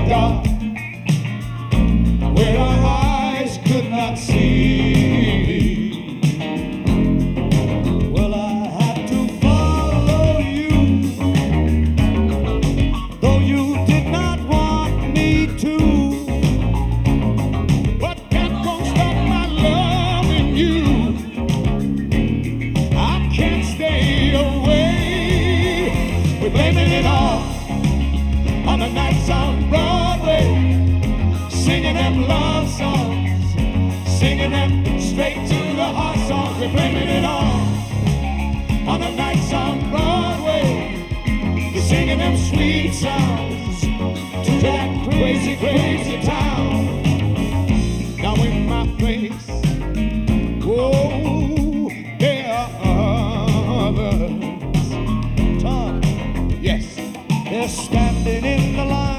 dark where our eyes could not see. Well, I had to follow you, though you did not want me to. But that won't stop my loving you. I can't stay away. We're blaming it all on the nights on Broadway, singing them love songs, singing them straight to the heart songs. We're blaming it all on the nights on Broadway, singing them sweet songs to that crazy, crazy town. Now in my place, oh, there are others. Tom, yes, they're standing in the line.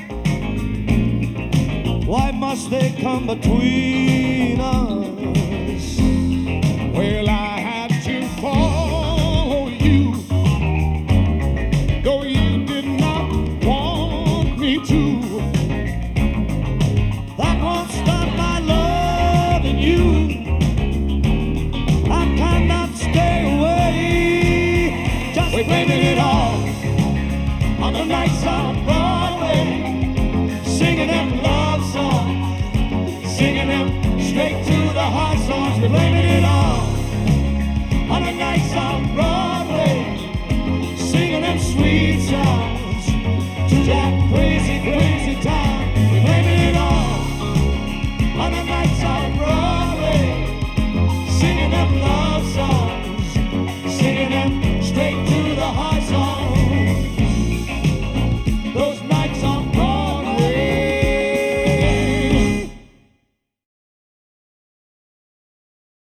Why must they come between us? Well, I had to follow you, though you did not want me to. That won't stop my loving you. I cannot stay away. Just we're blaming it all on the nights on Broadway, singing them love songs, singing them straight to the heart songs. We're blaming it all on the nights on Broadway, singing them sweet songs to that crazy, crazy town. We're blaming it all on the nights on Broadway, singing them love songs, singing them straight to the heart songs.